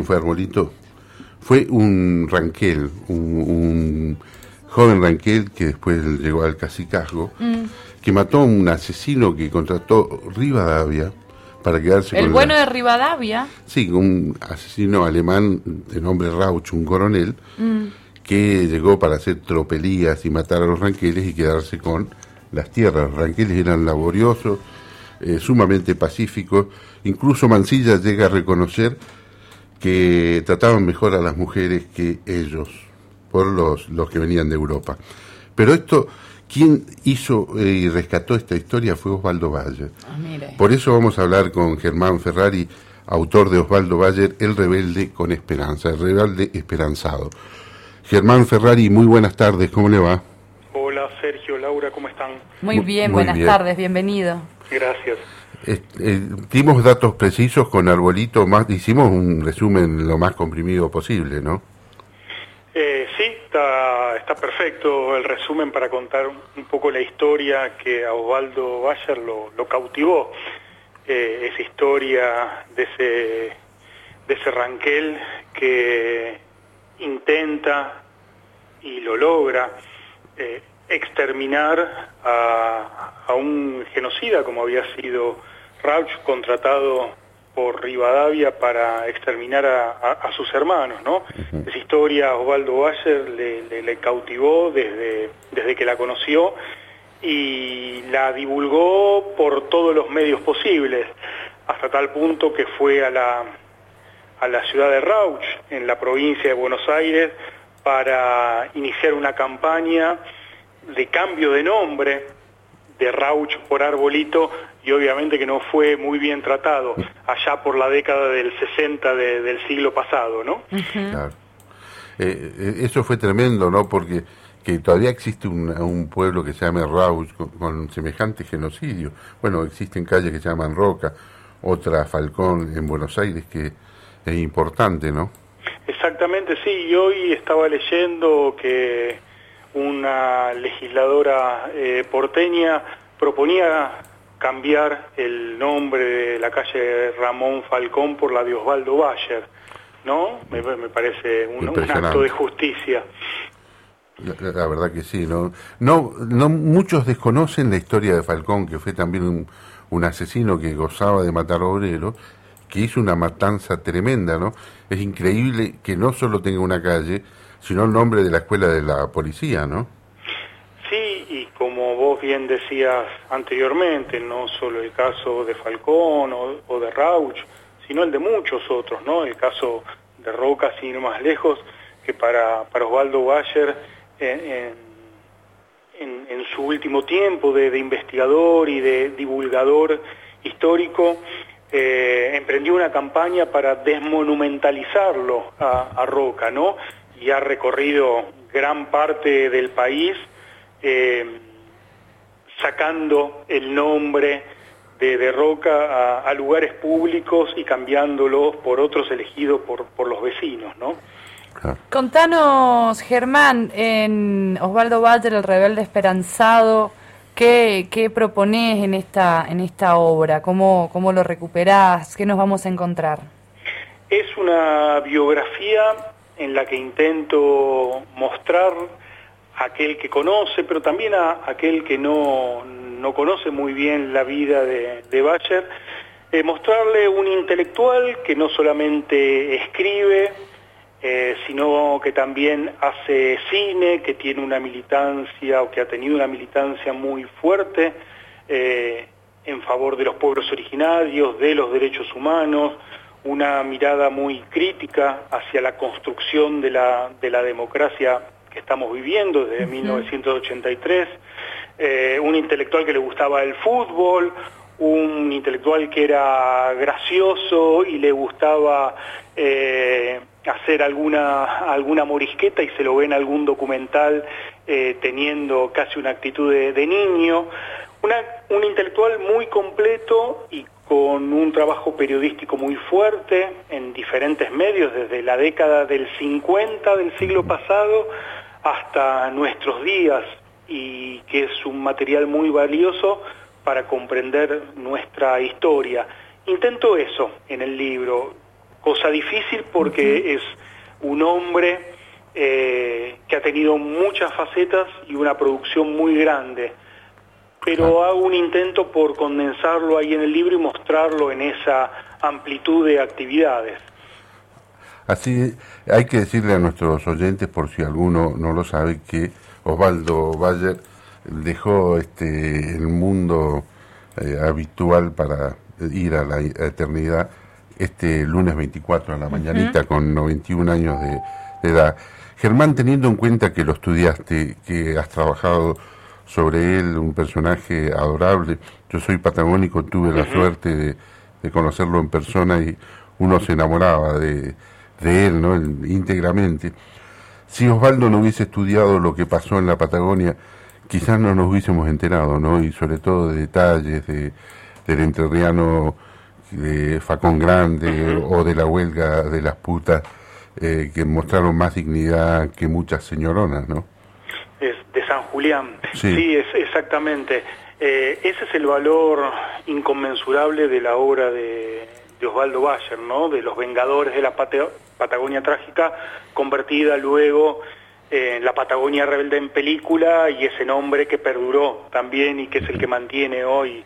fue Arbolito? Fue un Ranquel, un joven Ranquel que después llegó al cacicazgo, que mató a un asesino que contrató Rivadavia para quedarse con... ¿El bueno de Rivadavia? Sí, un asesino alemán de nombre Rauch, un coronel, que llegó para hacer tropelías y matar a los ranqueles y quedarse con las tierras. Los ranqueles eran laboriosos, sumamente pacíficos. Incluso Mansilla llega a reconocer que trataban mejor a las mujeres que ellos, por los que venían de Europa. Pero esto, quien hizo y rescató esta historia fue Osvaldo Bayer. Por eso vamos a hablar con Germán Ferrari, autor de Osvaldo Bayer, El rebelde con esperanza, el rebelde esperanzado. Germán Ferrari, muy buenas tardes, ¿cómo le va? Hola Sergio, Laura, ¿cómo están? Muy bien, buenas tardes, bienvenido. Gracias. Dimos datos precisos con Arbolito, hicimos un resumen lo más comprimido posible, ¿no? Sí, está perfecto el resumen para contar un poco la historia que a Osvaldo Bayer lo cautivó. Esa historia de ese Ranquel que intenta y lo logra exterminar a un genocida como había sido Rauch, contratado por Rivadavia para exterminar a sus hermanos, ¿no? Esa historia a Osvaldo Bayer le cautivó desde que la conoció y la divulgó por todos los medios posibles, hasta tal punto que fue a la ciudad de Rauch, en la provincia de Buenos Aires, para iniciar una campaña de cambio de nombre de Rauch por Arbolito, y obviamente que no fue muy bien tratado allá por la década del 60 del siglo pasado, ¿no? Claro. Eso fue tremendo, ¿no? Porque que todavía existe un pueblo que se llama Rauch con semejante genocidio. Bueno, existen calles que se llaman Roca, otra Falcón en Buenos Aires, que es importante, ¿no? Exactamente, sí, y hoy estaba leyendo que una legisladora porteña proponía cambiar el nombre de la calle Ramón Falcón por la de Osvaldo Bayer, ¿no? Me parece un acto de justicia. La verdad que sí, no muchos desconocen la historia de Falcón, que fue también un asesino que gozaba de matar obreros, que hizo una matanza tremenda, ¿no? Es increíble que no solo tenga una calle, sino el nombre de la escuela de la policía, ¿no? Sí, y como vos bien decías anteriormente, no solo el caso de Falcón o de Rauch, sino el de muchos otros, ¿no? El caso de Roca, sin ir más lejos, que para Osvaldo Bayer, en su último tiempo de investigador y de divulgador histórico, emprendió una campaña para desmonumentalizarlo a Roca, ¿no? Y ha recorrido gran parte del país sacando el nombre de Roca a lugares públicos y cambiándolos por otros elegidos por los vecinos, ¿no? Contanos, Germán, en Osvaldo Bayer, El rebelde esperanzado, ¿qué proponés en esta obra? ¿Cómo lo recuperás? ¿Qué nos vamos a encontrar? Es una biografía en la que intento mostrar a aquel que conoce, pero también a aquel que no conoce muy bien la vida de Bayer, mostrarle un intelectual que no solamente escribe, sino que también hace cine, que tiene una militancia o que ha tenido una militancia muy fuerte en favor de los pueblos originarios, de los derechos humanos, una mirada muy crítica hacia la construcción de la democracia que estamos viviendo desde 1983, un intelectual que le gustaba el fútbol, un intelectual que era gracioso y le gustaba hacer alguna morisqueta, y se lo ve en algún documental teniendo casi una actitud de niño, un intelectual muy completo y con un trabajo periodístico muy fuerte en diferentes medios, desde la década del 50 del siglo pasado hasta nuestros días, y que es un material muy valioso para comprender nuestra historia. Intento eso en el libro, cosa difícil porque es un hombre que ha tenido muchas facetas y una producción muy grande, pero hago un intento por condensarlo ahí en el libro y mostrarlo en esa amplitud de actividades. Así hay que decirle a nuestros oyentes, por si alguno no lo sabe, que Osvaldo Bayer dejó el mundo habitual para ir a la eternidad este lunes 24 a la mañanita, con 91 años de edad. Germán, teniendo en cuenta que lo estudiaste, que has trabajado sobre él, un personaje adorable, yo soy patagónico, tuve la suerte de conocerlo en persona y uno se enamoraba de él, ¿no? Íntegramente. Si Osvaldo no hubiese estudiado lo que pasó en la Patagonia, quizás no nos hubiésemos enterado, ¿no? Y sobre todo de detalles del entrerriano de Facón Grande o de la huelga de las putas, que mostraron más dignidad que muchas señoronas, ¿no? Es de San Julián. Sí, es exactamente. Ese es el valor inconmensurable de la obra de Osvaldo Bayer, ¿no? De los Vengadores de la Patagonia Trágica, convertida luego en la Patagonia Rebelde en película, y ese nombre que perduró también y que es el que mantiene hoy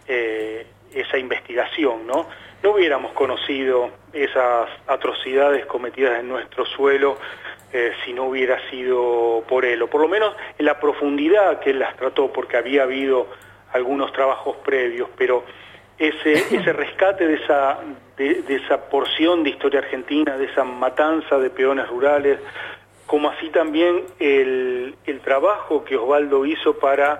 esa investigación, ¿no? No hubiéramos conocido esas atrocidades cometidas en nuestro suelo si no hubiera sido por él, o por lo menos en la profundidad que él las trató, porque había habido algunos trabajos previos, pero ese rescate de esa porción de historia argentina, de esa matanza de peones rurales, como así también el trabajo que Osvaldo hizo para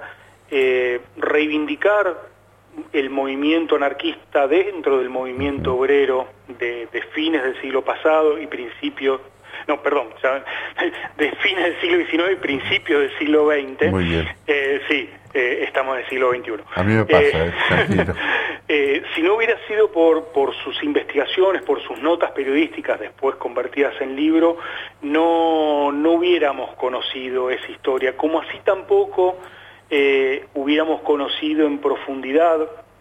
reivindicar el movimiento anarquista dentro del movimiento obrero de fines del siglo pasado y principios, no, perdón, de fines del siglo XIX y principios del siglo XX. Muy bien. Sí, estamos en el siglo XXI. A mí me pasa, tranquilo. Si no hubiera sido por sus investigaciones, por sus notas periodísticas después convertidas en libro, no hubiéramos conocido esa historia, como así tampoco hubiéramos conocido en profundidad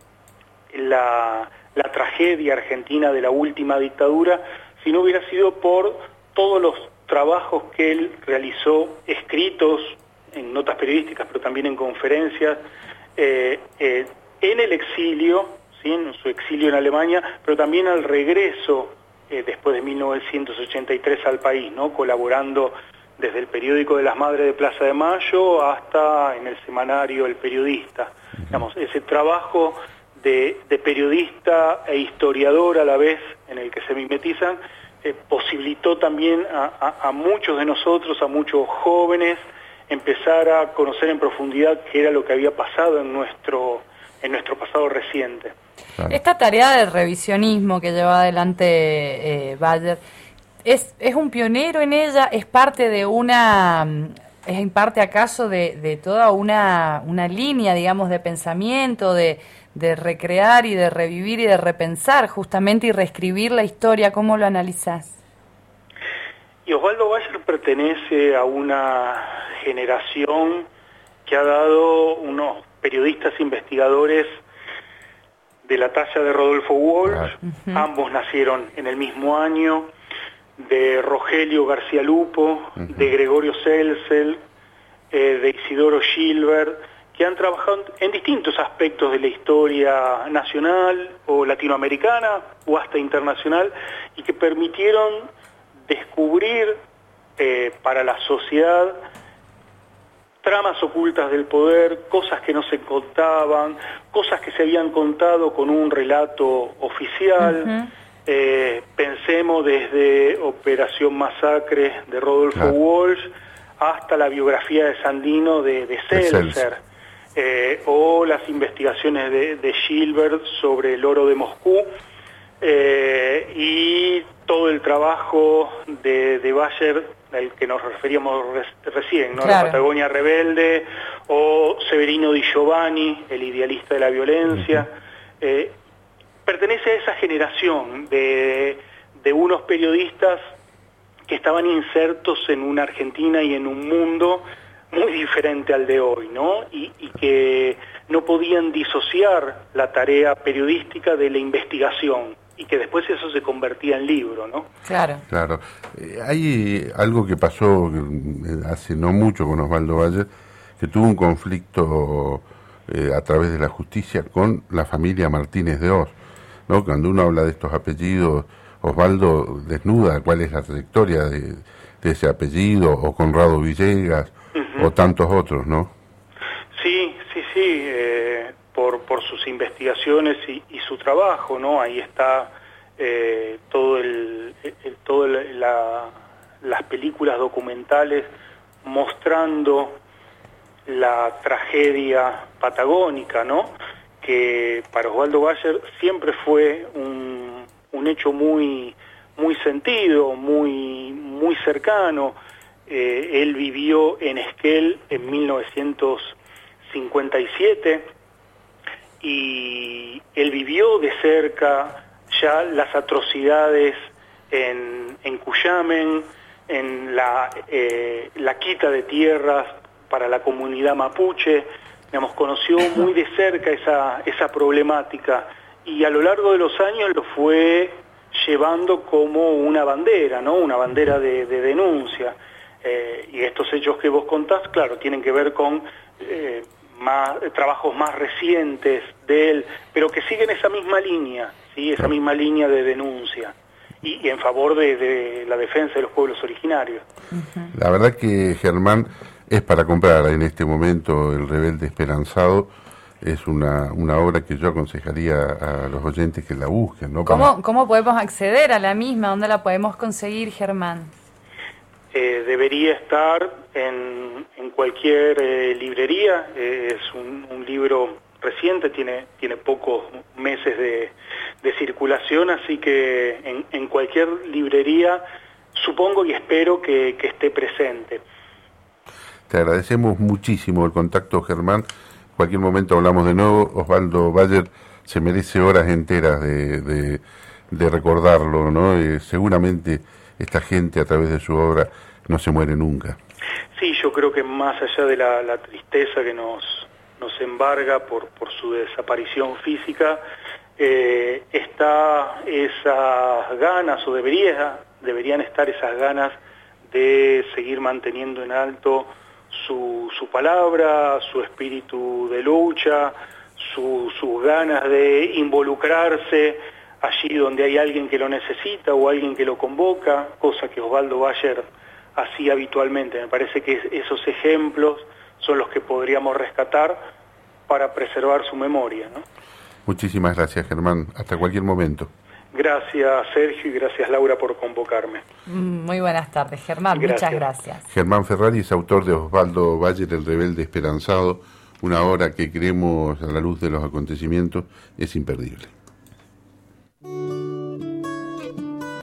la tragedia argentina de la última dictadura, si no hubiera sido por todos los trabajos que él realizó, escritos en notas periodísticas, pero también en conferencias, en el exilio, ¿sí? En su exilio en Alemania, pero también al regreso, después de 1983 al país, ¿no? Colaborando desde el periódico de las Madres de Plaza de Mayo hasta en el semanario El Periodista. Digamos, ese trabajo de periodista e historiador a la vez en el que se mimetizan, posibilitó también a muchos de nosotros, a muchos jóvenes, empezar a conocer en profundidad qué era lo que había pasado en nuestro pasado reciente. Claro. Esta tarea de revisionismo que lleva adelante Bayer, ¿es un pionero en ella? ¿Es parte de es en parte acaso de toda una línea, digamos, de pensamiento, de recrear y de revivir y de repensar justamente y reescribir la historia? ¿Cómo lo analizás? Y Osvaldo Bayer pertenece a una generación que ha dado unos periodistas investigadores de la talla de Rodolfo Walsh, ambos nacieron en el mismo año, de Rogelio García Lupo, de Gregorio Celcel, de Isidoro Gilbert, que han trabajado en distintos aspectos de la historia nacional o latinoamericana o hasta internacional, y que permitieron descubrir para la sociedad tramas ocultas del poder, cosas que no se contaban, cosas que se habían contado con un relato oficial. Pensemos desde Operación Masacre de Rodolfo Walsh hasta la biografía de Sandino de Seltzer, o las investigaciones de Gilbert sobre el oro de Moscú, y todo el trabajo de Bayer, al que nos referíamos recién, ¿no? Claro. La Patagonia Rebelde, o Severino Di Giovanni, el idealista de la violencia. Pertenece a esa generación de unos periodistas que estaban insertos en una Argentina y en un mundo muy diferente al de hoy, ¿no? Y que no podían disociar la tarea periodística de la investigación, y que después eso se convertía en libro, ¿no? Claro. Claro. Hay algo que pasó hace no mucho con Osvaldo Bayer, que tuvo un conflicto a través de la justicia con la familia Martínez de Oz, ¿no? Cuando uno habla de estos apellidos, Osvaldo desnuda cuál es la trayectoria de ese apellido, o Conrado Villegas, o tantos otros, ¿no? Sí, por sus investigaciones y su trabajo, ¿no? Ahí está las películas documentales mostrando la tragedia patagónica, ¿no? Que para Osvaldo Bayer siempre fue un hecho muy sentido, muy cercano. Él vivió en Esquel en 1957 y él vivió de cerca ya las atrocidades en Cuyamen, en la quita de tierras para la comunidad mapuche. Digamos, conoció muy de cerca esa problemática y a lo largo de los años lo fue llevando como una bandera, ¿no? Una bandera de denuncia. Y estos hechos que vos contás, claro, tienen que ver con trabajos más recientes de él, pero que siguen esa misma línea, ¿sí? Esa misma línea de denuncia y en favor de la defensa de los pueblos originarios. La verdad que Germán es para comprar en este momento El Rebelde Esperanzado. Es una obra que yo aconsejaría a los oyentes que la busquen, ¿no? ¿Cómo podemos acceder a la misma? ¿Dónde la podemos conseguir, Germán? Debería estar en cualquier librería. Es un libro reciente, tiene pocos meses de circulación, así que en cualquier librería supongo y espero que esté presente. Te agradecemos muchísimo el contacto, Germán. En cualquier momento hablamos de nuevo. Osvaldo Bayer se merece horas enteras de recordarlo, ¿no? Seguramente esta gente a través de su obra no se muere nunca. Sí, yo creo que más allá de la tristeza que nos embarga por su desaparición física, está esas ganas, o deberían estar esas ganas de seguir manteniendo en alto su palabra, su espíritu de lucha, sus ganas de involucrarse allí donde hay alguien que lo necesita o alguien que lo convoca, cosa que Osvaldo Bayer hacía habitualmente. Me parece que esos ejemplos son los que podríamos rescatar para preservar su memoria, ¿no? Muchísimas gracias, Germán. Hasta cualquier momento. Gracias, Sergio, y gracias, Laura, por convocarme. Muy buenas tardes, Germán. Muchas gracias. Germán Ferrari es autor de Osvaldo Bayer, El Rebelde Esperanzado, una obra que creemos, a la luz de los acontecimientos, es imperdible.